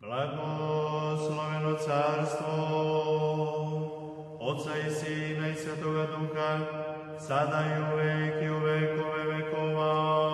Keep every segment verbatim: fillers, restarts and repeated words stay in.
Blagosloveno carstvo Otca i Sina i Svetoga Duha, sada i uvek i u vekove vekova.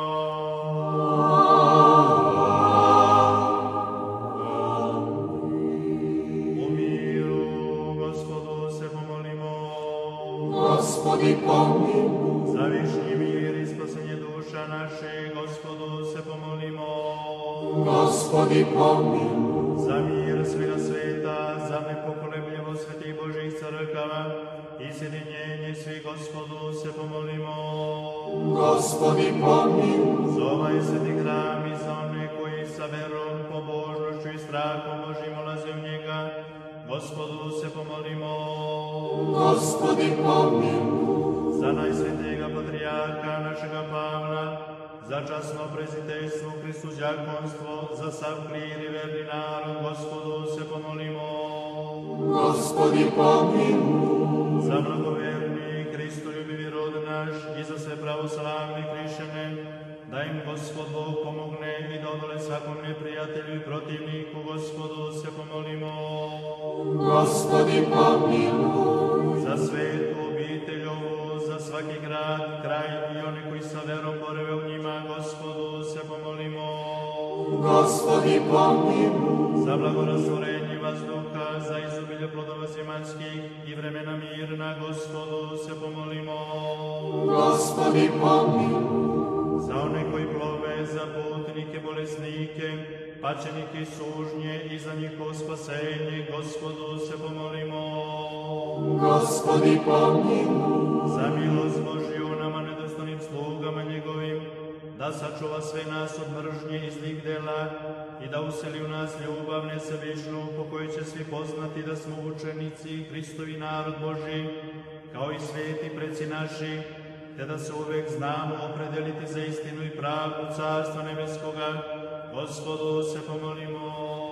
U miru Gospodu se pomolimo. Gospodi pomiluj. Za višnji mir i spasenje duša naših, Gospodu se pomolimo. Gospodi pomiluj. Za mir svega sveta, za nepokolebljivost svetih Božih crkava i sjedinjenje svih, Gospodu se pomolimo. Gospodi pomiluj. Za ovaj sveti hram i za one koji sa verom, pobožnošću i strahom Božim ulaze u njega, Gospodu se pomolimo. Gospodi pomiluj. Za najsvetijega patrijarha našega Pavla, za časno preziteljstvo, Hristu đakonstvo, za sav klir i verni narod, Gospodu se pomolimo. Gospodi pomiluj. Za blagoverni, Hristoljubivi rod naš i za sve pravoslavne hrišćane, da im Gospod Bog pomogne i da odole svakom neprijatelju i protivniku, Gospodu se pomolimo. Gospodi pomiluj. Za svetu obitelj ovu, za svaki grad, kraj i one koji sa verom borave u njima, Gospodu se pomolimo. Gospodi pomiluj. Za blagorastvorenje vazduha, za izobilje plodova zemaljskih i vremena mirna, Gospodu se pomolimo. Gospodi pomiluj. Za one koji plove, za putnike, bolesnike, pačenike i sužnje i za njihovo spasenje, Gospodu se pomolimo. Gospodi pomiluj. Za milost Božju nama nedostanim slugama njegovim, da sačuva sve nas od mržnje i zlih dela i da useli u nas ljubav nesebičnu, po kojoj će svi poznati da smo učenici, Hristovi narod Božji, kao i sveti preci naši, te da se uvek znamo opredeliti za istinu i pravdu Carstva nebeskoga, Gospodu se pomolimo.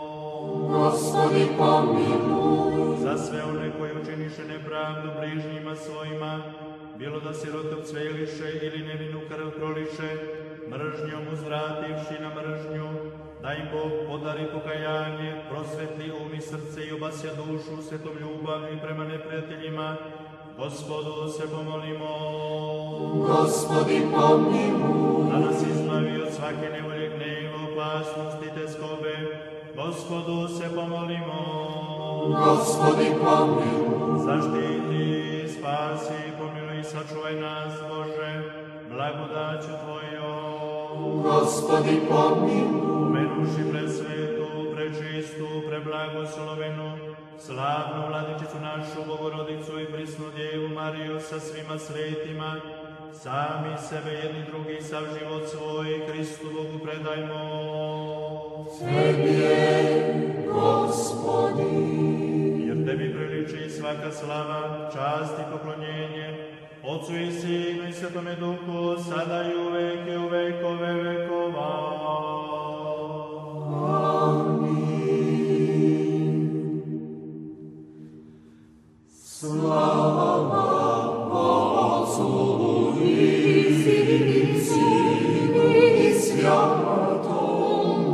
Gospodi pomiluj. Za sve one koji učiniše nepravdu bližnjima svojima, bilo da sirotu cveliše ili nevinu krv proliše, mržnjom uzvrativši na mržnju, da im Bog podari pokajanje, prosvetli um i srce i obasja dušu svetom ljubavlju prema neprijateljima, Gospodu se pomolimo. Gospodi pomiluj. Da nas izbavi od svake nevolje, gneva, opasnosti te skobe, Gospodu se pomolimo. Gospodi pomiluj. Zaštiti, spasi, pomiluj i sačuvaj nas, Bože, blagodaću Tvojom. Gospodi pomiluj. Pomenuši presvetu, prečistu, preblagoslovenu, slavnu Vladičicu našu, Bogorodicu i prisnu Djevu Mariju sa svima svetima, sami sebe jedni drugi, sav život svoj, Hristu Bogu predajmo. Tebi je, Gospodi. Jer Tebi priliči svaka slava, čast i poklonjenje, Otcu i Sinu i Svetome Duhu, sada i uvek i u vekove vekova. Slava Otcu i Sinu i Svjatomu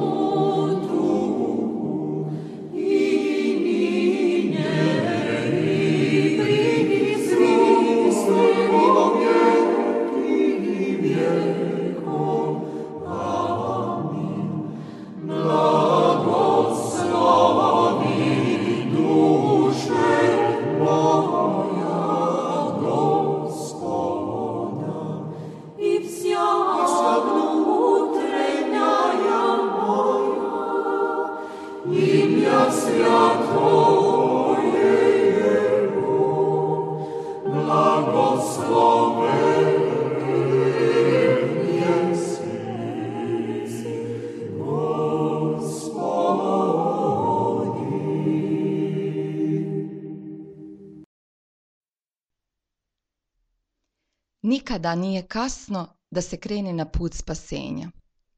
Duhu, i ninje i prisutno i vjeki vjekom. Amin. Blagoslovi duše moja Gospoda, i vся внутренняя моя, имя святое Его, благословен еси, Nikada nije kasno da se krene na put spasenja.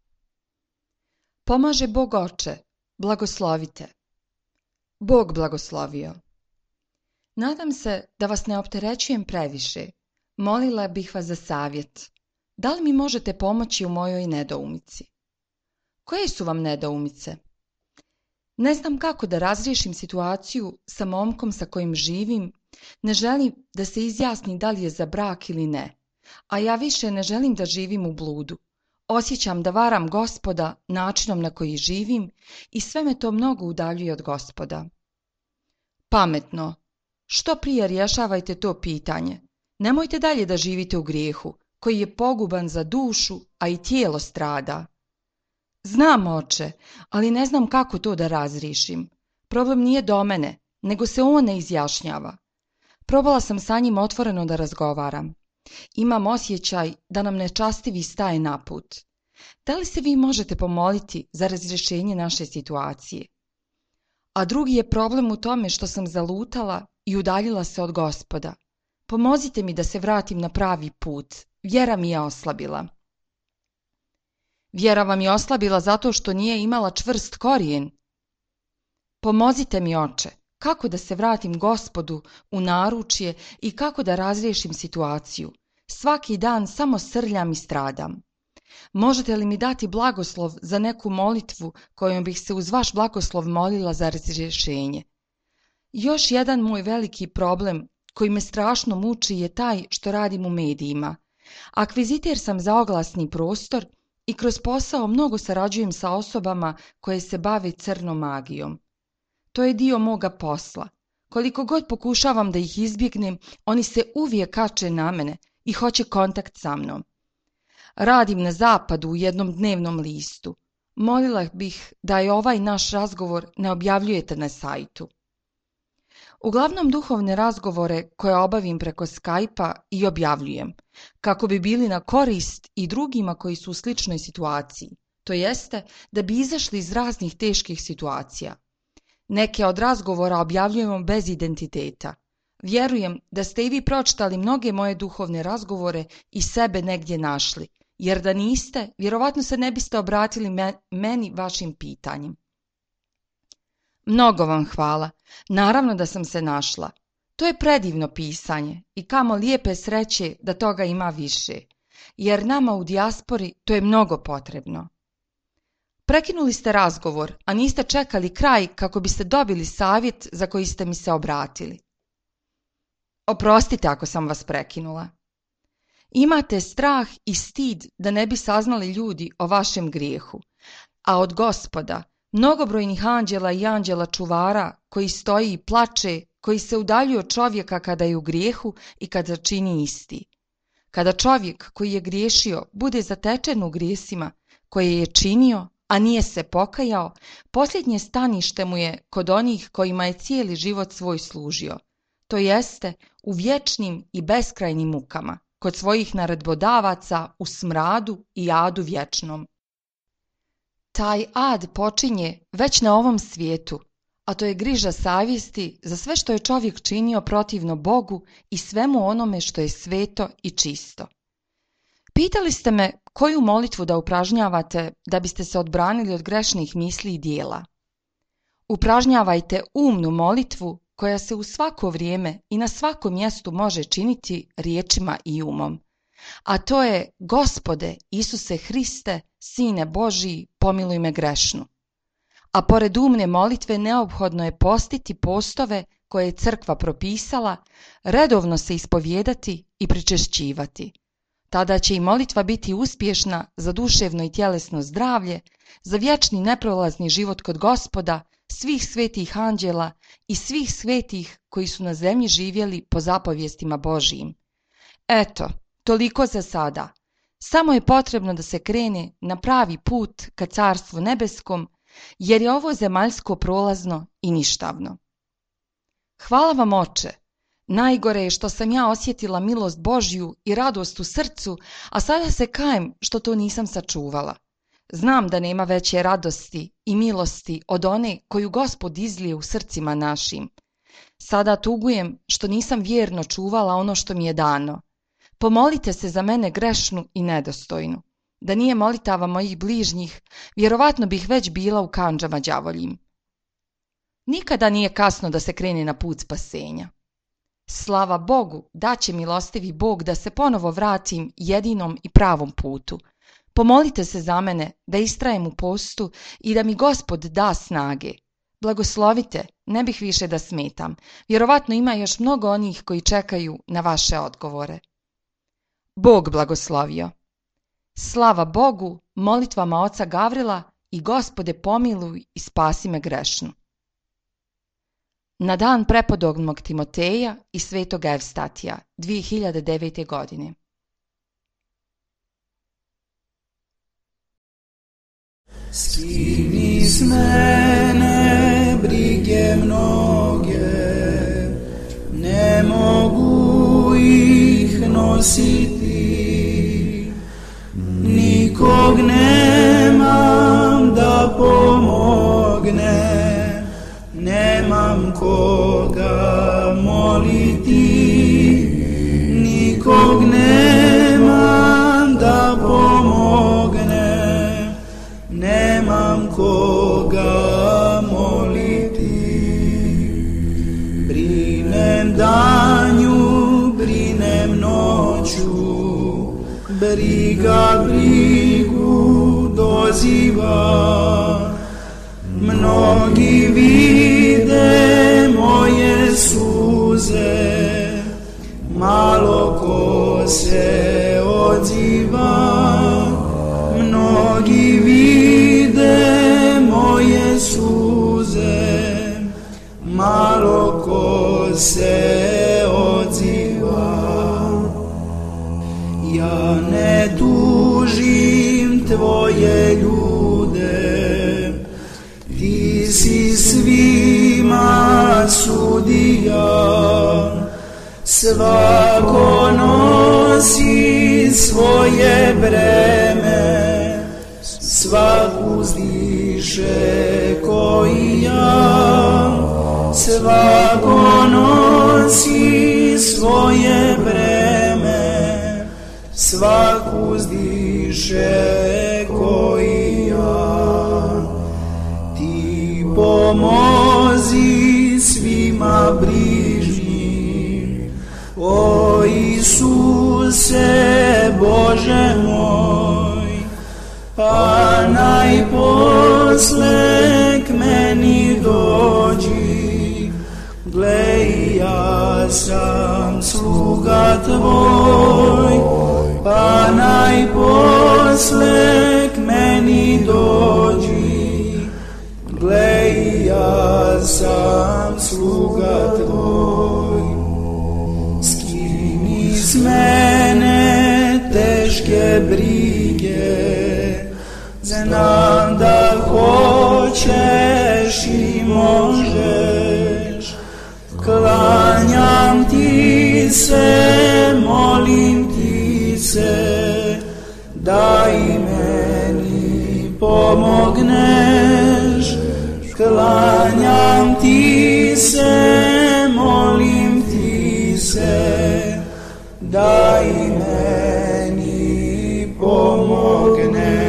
Pomaže Bog Oče, blagoslovite. Bog blagoslovio. Nadam se da vas ne opterećujem previše. Molila bih vas za savjet. Da li mi možete pomoći u mojoj nedoumici? Koje su vam nedoumice? Ne znam kako da razriješim situaciju sa momkom sa kojim živim, ne želim da se izjasni da li je za brak ili ne, a ja više ne želim da živim u bludu. Osjećam da varam Gospoda načinom na koji živim i sve me to mnogo udaljuje od Gospoda. Pametno, što prije rješavajte to pitanje. Nemojte dalje da živite u grijehu, koji je poguban za dušu, a i tijelo strada. Znam, oče, ali ne znam kako to da razriješim. Problem nije do mene, nego se on ne izjašnjava. Probala sam sa njim otvoreno da razgovaram. Imam osjećaj da nam nečastivi staje na put. Da li se vi možete pomoliti za razrješenje naše situacije? A drugi je problem u tome što sam zalutala i udaljila se od Gospoda. Pomozite mi da se vratim na pravi put. Vjera mi je oslabila. Vjera vam je oslabila zato što nije imala čvrst korijen. Pomozite mi, oče, kako da se vratim Gospodu u naručje i kako da razriješim situaciju. Svaki dan samo srljam i stradam. Možete li mi dati blagoslov za neku molitvu kojom bih se uz vaš blagoslov molila za razrješenje? Još jedan moj veliki problem koji me strašno muči je taj što radim u medijima. Akviziter sam za oglasni prostor i kroz posao mnogo sarađujem sa osobama koje se bave crnom magijom. To je dio moga posla. Koliko god pokušavam da ih izbjegnem, oni se uvijek kače na mene i hoće kontakt sa mnom. Radim na zapadu u jednom dnevnom listu. Molila bih da je ovaj naš razgovor ne objavljujete na sajtu. Uglavnom duhovne razgovore koje obavim preko Skype-a i objavljujem, kako bi bili na korist i drugima koji su u sličnoj situaciji, to jeste da bi izašli iz raznih teških situacija. Neke od razgovora objavljujemo bez identiteta. Vjerujem da ste i vi pročitali mnoge moje duhovne razgovore i sebe negdje našli, jer da niste, vjerovatno se ne biste obratili meni vašim pitanjem. Mnogo vam hvala. Naravno da sam se našla. To je predivno pisanje i kamo lijepe sreće da toga ima više, jer nama u dijaspori to je mnogo potrebno. Prekinuli ste razgovor, a niste čekali kraj kako biste dobili savjet za koji ste mi se obratili. Oprostite ako sam vas prekinula. Imate strah i stid da ne bi saznali ljudi o vašem grijehu, a od Gospoda, mnogobrojnih anđela i anđela čuvara koji stoji i plače, koji se udaljuju od čovjeka kada je u grijehu i kada čini isti. Kada čovjek koji je griješio bude zatečen u grijesima koje je činio, a nije se pokajao, posljednje stanište mu je kod onih kojima je cijeli život svoj služio, to jeste u vječnim i beskrajnim mukama, kod svojih naredbodavaca u smradu i adu vječnom. Taj ad počinje već na ovom svijetu, a to je griža savjesti za sve što je čovjek činio protivno Bogu i svemu onome što je sveto i čisto. Pitali ste me koju molitvu da upražnjavate da biste se odbranili od grešnih misli i dijela. Upražnjavajte umnu molitvu koja se u svako vrijeme i na svakom mjestu može činiti riječima i umom. A to je: Gospode Isuse Hriste, Sine Božiji, pomiluj me grešnu. A pored umne molitve neophodno je postiti postove koje je crkva propisala, redovno se ispovijedati i pričešćivati. Tada će i molitva biti uspješna za duševno i tjelesno zdravlje, za vječni neprolazni život kod Gospoda, svih svetih anđela i svih svetih koji su na zemlji živjeli po zapovjestima Božijim. Eto, toliko za sada. Samo je potrebno da se krene na pravi put ka Carstvu nebeskom, jer je ovo zemaljsko prolazno i ništavno. Hvala vam, oče. Najgore je što sam ja osjetila milost Božju i radost u srcu, a sada se kajem što to nisam sačuvala. Znam da nema veće radosti i milosti od one koju Gospod izlije u srcima našim. Sada tugujem što nisam vjerno čuvala ono što mi je dano. Pomolite se za mene grešnu i nedostojnu. Da nije molitava mojih bližnjih, vjerovatno bih već bila u kandžama đavoljim. Nikada nije kasno da se krene na put spasenja. Slava Bogu, da će milostivi Bog da se ponovo vratim jedinom i pravom putu. Pomolite se za mene da istrajem u postu i da mi Gospod da snage. blagoslovite, ne bih više da smetam. Vjerovatno ima još mnogo onih koji čekaju na vaše odgovore. Bog blagoslovio. Slava Bogu, molitvama oca Gavrila i Gospode pomiluj i spasi me grešnu. Na dan prepodobnog Timoteja i svetog Evstatija, dvije hiljade devete. godine. Skini s mene brige mnoge, ne mogu ih nositi, nikog nemam da pomogne, nemam koga moliti, nikog nemam da pomogne, nemam koga moliti. Brinem danju, brinem noću, briga brigu doziva. Mnogi vide moje suze, malo ko se odziva. Mnogi vide moje suze, malo ko se odziva. Ja ne tužim tvoje ljude, ti si svima sudija, svako nosi svoje breme, svak uzdiše koji ja, svako nosi svoje breme, svak uzdiše koji ja. Ti pomozi svima brižnim, o Isuse Bože moj, pa najposle k meni dođi, gle ja sam sluga tvoj, pa najposle k meni dođi, gle ja sam sluga tvoj. Skini s mene teške brige, znam da hoćeš i možeš, klanjam ti se, molim ti se, da i meni pomogneš. Klanjam ti se, molim ti se, da i meni pomogneš.